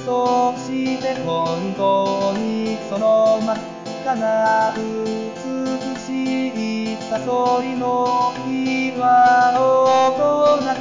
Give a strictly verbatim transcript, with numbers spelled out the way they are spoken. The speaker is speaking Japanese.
そして本当にその真っ赤な美しいサソリの木は大人